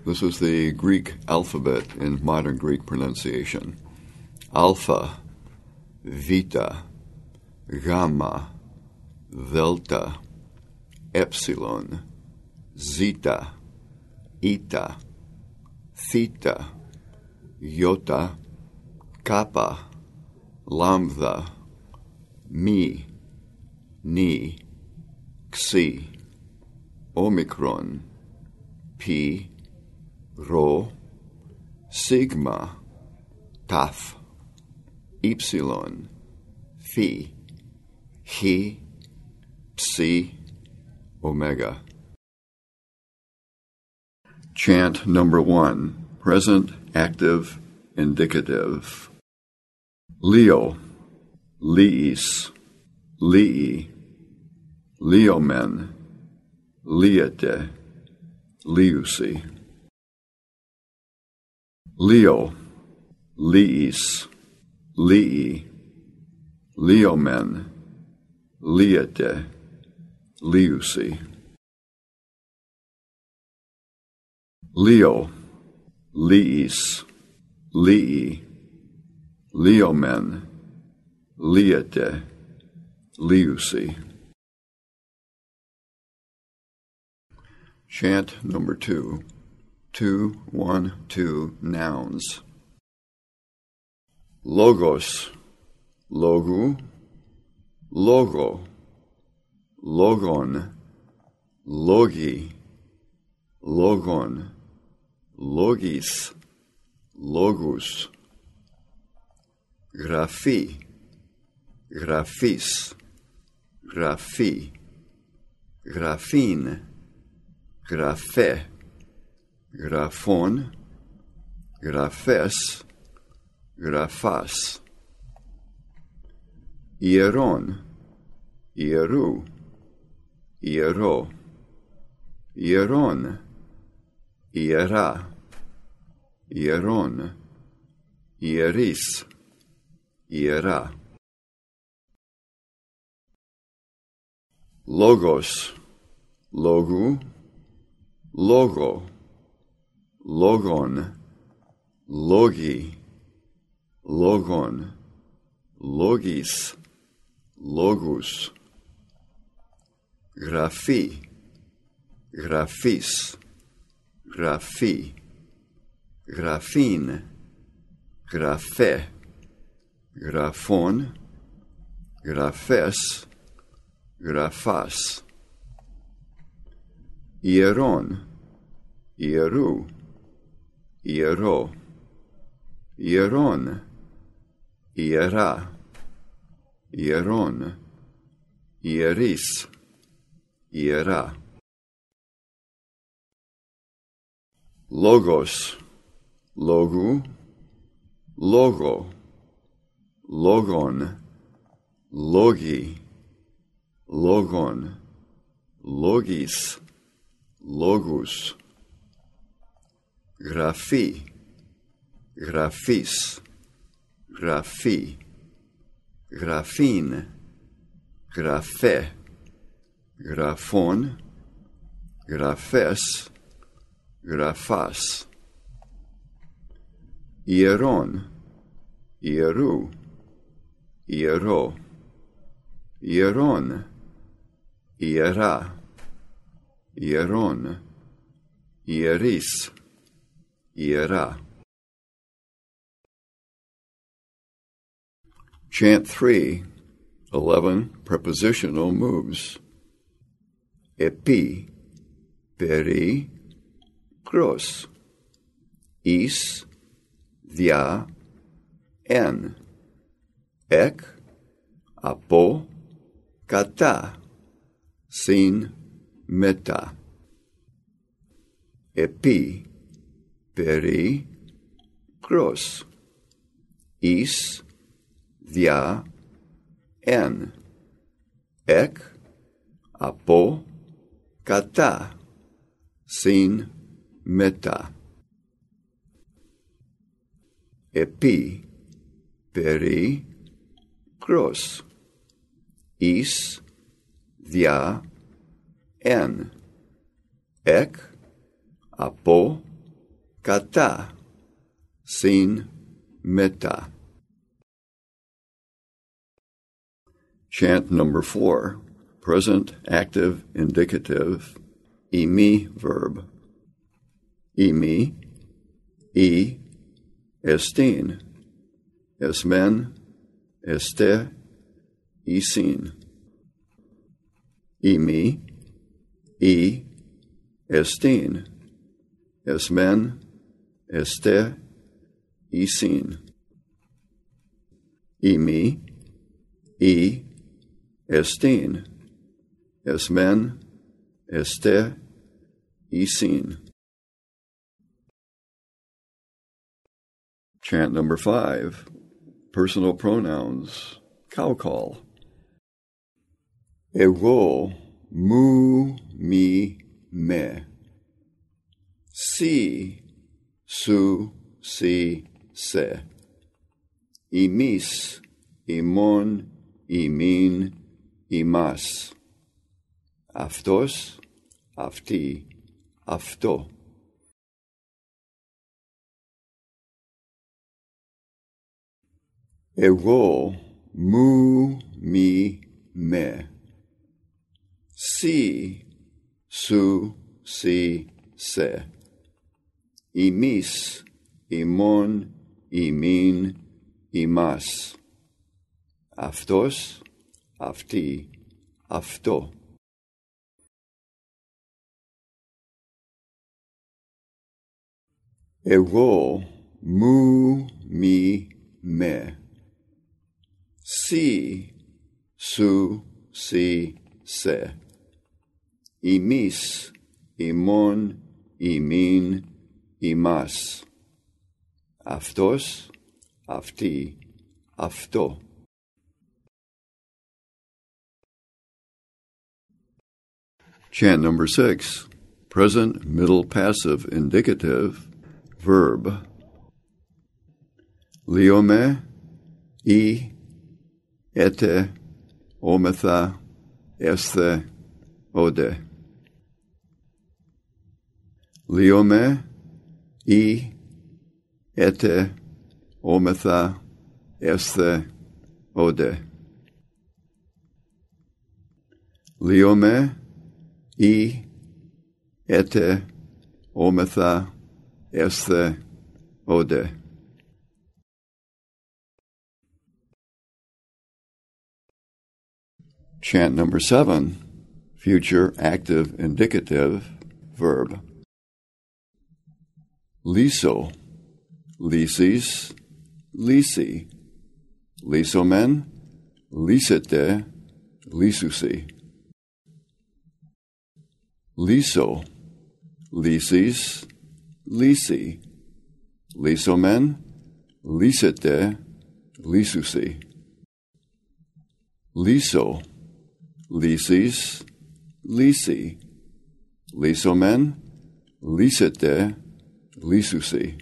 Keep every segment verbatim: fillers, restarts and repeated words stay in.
This is the Greek alphabet in modern Greek pronunciation. Alpha, Vita, Gamma, Delta, Epsilon, Zeta, Eta, Theta, Iota, Kappa, Lambda, Mi, Ni, Xi, Omicron, Pi, Rho, Sigma, Tau, Epsilon, Phi, Chi, Psi, Omega. Chant number one, present, active, indicative. Leo, Liis, Lii, Leomen, Liete, Liusi. Leo, Liis, Lii, Leomen, Liete, Liusi. Leo, Liis, Lii, Leomen, Liete, Liusi. Chant number two. Two, one, two, nouns. Logos, logu, logo, logon, logi, logon, logis, logus. Graphi, graphis, graphi, graphine, graphe, graphon, graphes, graphas. Ieron, ieru, iero, ieron, iera, ieron, ieris, iera. Logos, logu, logo, logon, logi, logon, logis, logus. Graphi, graphis, graphi, graphine, graphe, graphon, graphes, graphas. Ieron, ieru, iero, ieron, iera, ieron, ieris, iera. Logos, logu, logo, logon, logi, logon, logis, logus. Graphi, graphis, graphi, graphine, graphe, graphon, graphes, graphas. Ieron, ieru, iero, ieron, iera, ieron, ieris, iera. Chant three, eleven prepositional moves. Epi, peri, kros. Is, dia, en. Ek, apo, kata. Sin, meta. Epi, peri, kros. Is, dia, en. Ek, apo, kata. Sin, meta. Epi, peri, kros. Is, dia, en. Ek, apo, kata, sin, meta. Chant number four, present active indicative, imi verb. Imi, e, estin, esmen, este, isin. Imi, e, estin, esmen, este, isin. Imi, e, estin, esmen, este, isin. Chant number five, personal pronouns, cow call. Ego, mu, mi, me. Si, su, si, se. Imis, imon, imin, imas. Aftos, afti, afto. Ego, mu, mi, me. Si, su, si, se. Imis, imon, imin, imas. Aftos, afti, afto. Ego, mu, mi, me. Si, su, si, se. Imis, imon, imin, imas. Aftos, afti, afto. Chant number six, present middle passive indicative, verb. Liome, e, ete, ometha, esthe, ode. Liome, e, ete, ometha, esthe, ode. Liome, e, ete, ometha, esthe, ode. Chant number seven, future active indicative, verb. Liso, lysis, lysi. Lisomen, lysete, lysusi. Liso, lysis, lysi. Lisomen, lysete, lysusi. Liso, lysis, lysi. Lisomen, lysete, lysusi.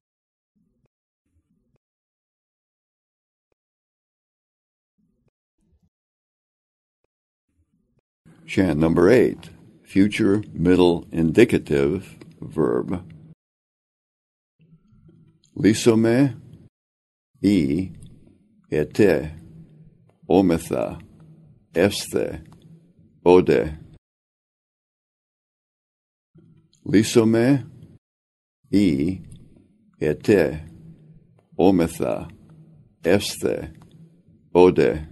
Chant number eight, future middle indicative, verb. Lisome, e, ete, ometha, esthe, ode. Lisome, e, ete, ometha, esthe, ode.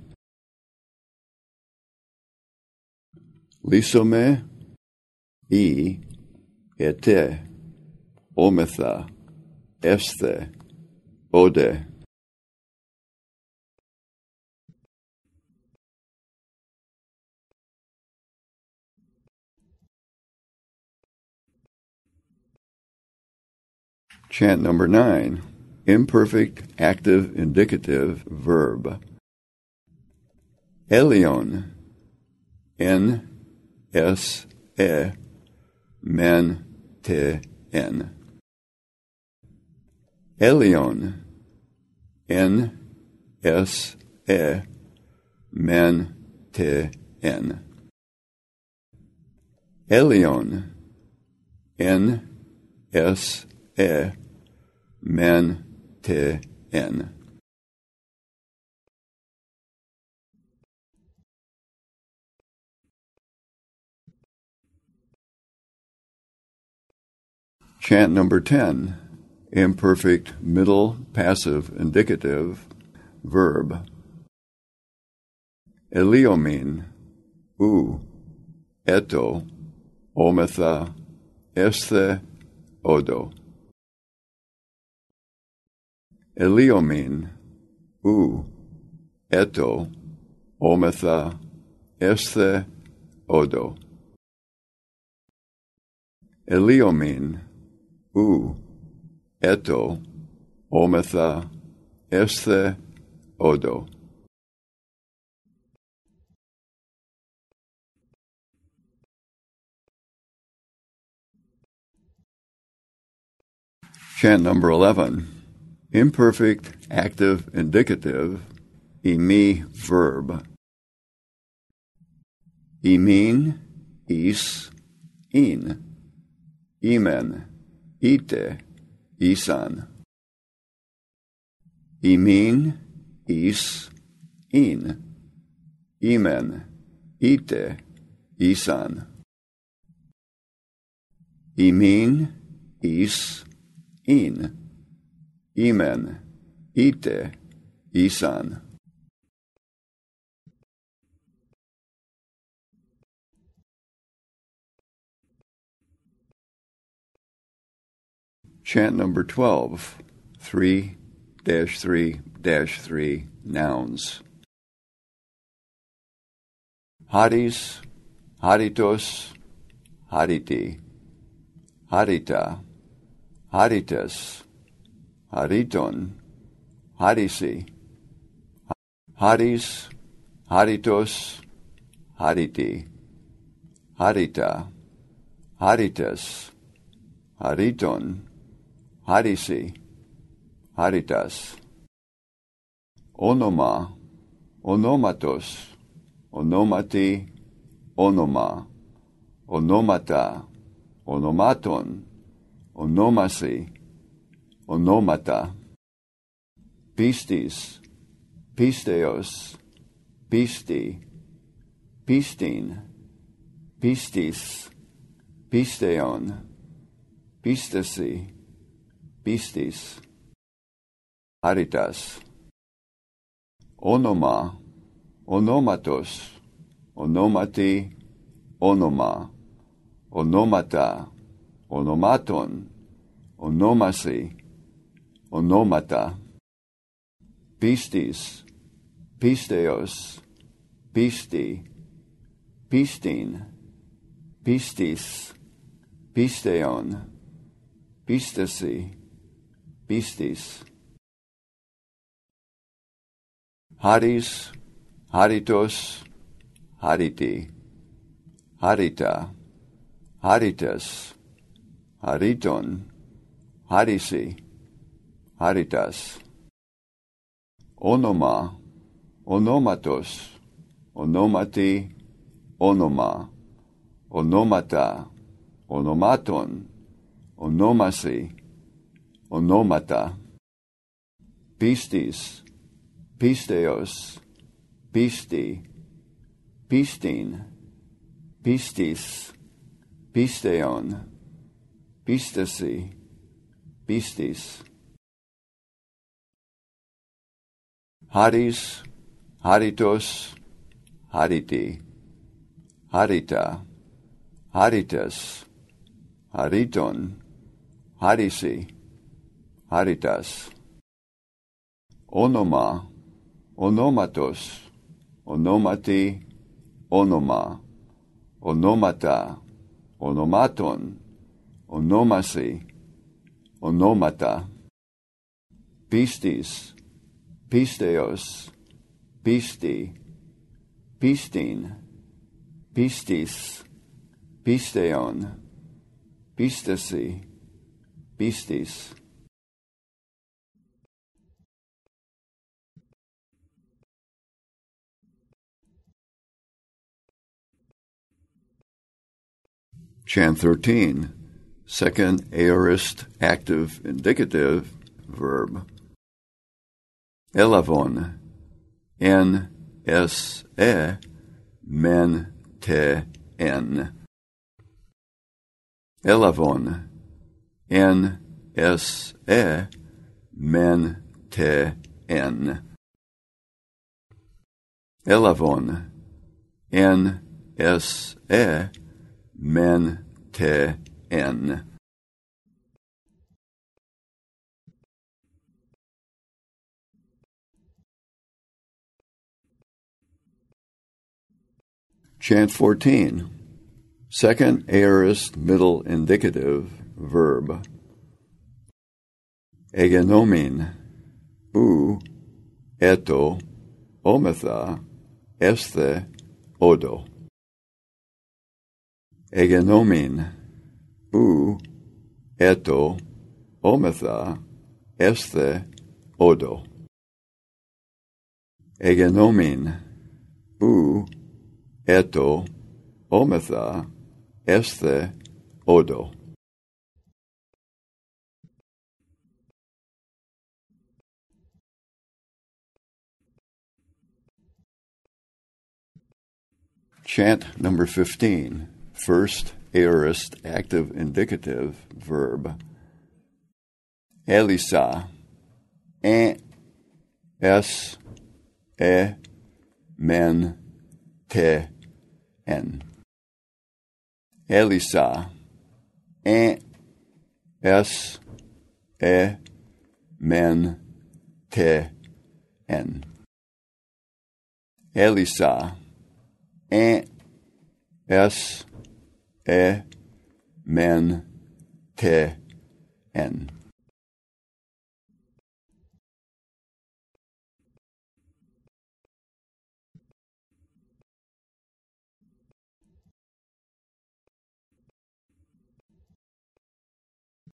Lisome, e, ete, ometha, esthe, ode. Chant number nine, imperfect active indicative verb. Elion, N, S, E, men, te, en. Elion, N, S, E, men, te, en. Elion, N, S, e, men, te, en. Chant number ten, imperfect middle passive indicative verb. Eliomin, u, eto, ometha, esthe, odo. Eliomin, u, eto, ometha, esthe, odo. Eliomin, u, eto, ometha, esthe, odo. Chant number eleven, imperfect active indicative, imi verb. Imin, is, in. Imen, ite, isan. Imin, is, in. Imen, ite, isan. Imin, is, in. Imen, ite, isan. Chant number twelve, three dash three dash three nouns. Hadis, haditos, haditi, hadita, haditas, haditon, hadisi, hadis, haditos, haditi, hadita, haditas, haditon, hadisi, haditas. Onoma, onomatos, onomati, onoma, onomata, onomaton, onomasi, onomata. Pistis, pisteos, pisti, pistin, pistis, pisteon, pistasi, pistis. Haritas. Onoma, onomatos, onomati, onoma, onomata, onomaton, onomasi, onomata. Pistis, pisteos, pisti, pistin, pistis, pisteon, pistasi, pistis. Hadis, haditos, haditi, hadita, haditas, haditon, hadisi, haditas. Onoma, onomatos, onomati, onoma, onomata, onomaton, onomasi, onomata. Pistis, pisteos, pisti, pistin, pistis, pisteon, pistasi, pistis. Hadis, haditos, haditi, hadita, haditas, haditon, hadisi, haditas. Onoma, onomatos, onomati, onoma, onomata, onomaton, onomasi, onomata. Pistis, pisteos, pisti, pistin, pistis, pisteon, pistasi, pistis. Chant thirteen, Second aorist active indicative verb. Elavon. N S E men te en. Elavon. N S E men te en. Elavon. N S E men te en. Chant fourteen. Second aorist middle indicative verb. Egenomin. U. Eto. Ometha. Este. Odo. Egenomin. U. Eto. Ometha. Este. Odo. Egenomin. U. Eto, ometha, este, odo. Chant number fifteen. First aorist active indicative verb. Elisa. En. Es. E. Men. Te. En. Elisa. En. Es. E. Men. Te. En. Elisa. En. Es. E. Men. Te. En.